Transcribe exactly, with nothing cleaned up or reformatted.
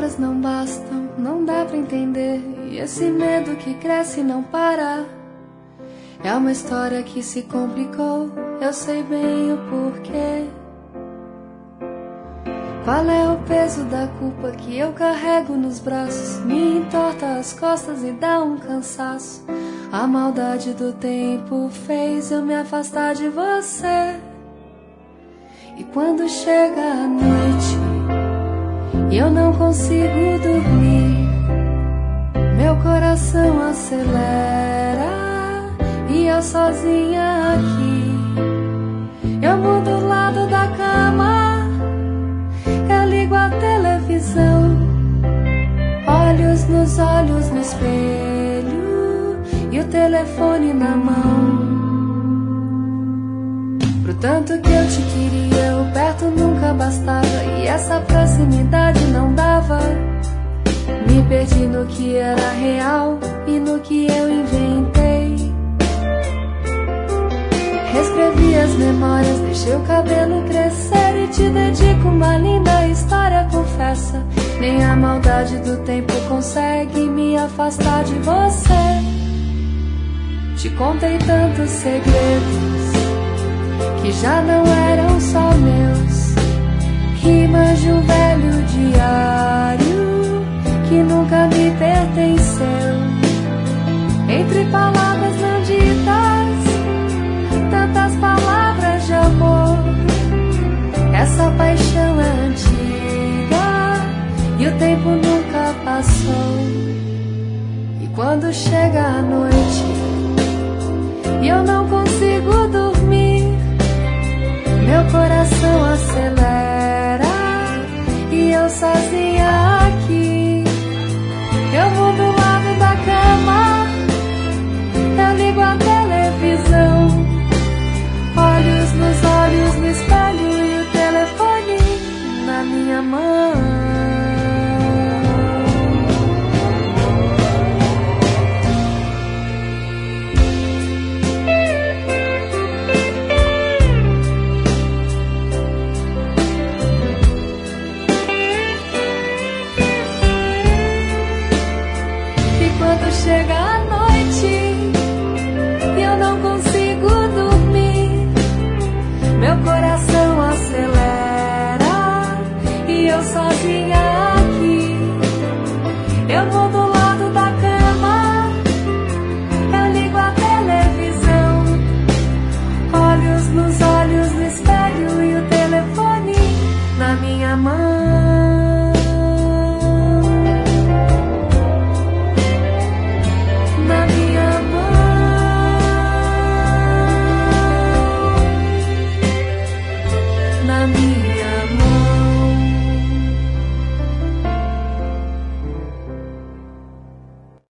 palavras não bastam, não dá pra entender. E esse medo que cresce e não para. É uma história que se complicou, eu sei bem o porquê. Qual é o peso da culpa que eu carrego nos braços? Me entorta as costas e dá um cansaço. A maldade do tempo fez eu me afastar de você. E quando chega a noite e eu não consigo dormir, meu coração acelera e eu sozinha aqui. Eu mudo o lado da cama, eu ligo a televisão, olhos nos olhos no espelho e o telefone na mão. Pro tanto que eu te queria, o perto nunca bastava, e essa proximidade não dava. Me perdi no que era real e no que eu inventei. Reescrevi as memórias, deixei o cabelo crescer e te dedico uma linda história, confessa. Nem a maldade do tempo consegue me afastar de você. Te contei tantos segredos que já não eram só meus, rimas de um velho diário que nunca me pertenceu. Entre palavras não ditas, tantas palavras de amor. Essa paixão é antiga e o tempo nunca passou. E quando chega a noite e eu não consigo dormir, meu coração acelera e eu sozinha aqui. Eu vou do lado da cama, eu ligo a televisão, olhos nos olhos no espelho e o telefone na minha mão. Chega a noite e eu não consigo dormir, meu coração acelera e eu sozinha aqui. Eu vou do lado da cama, eu ligo a televisão, olhos nos olhos no espelho e o telefone na minha mão. Na minha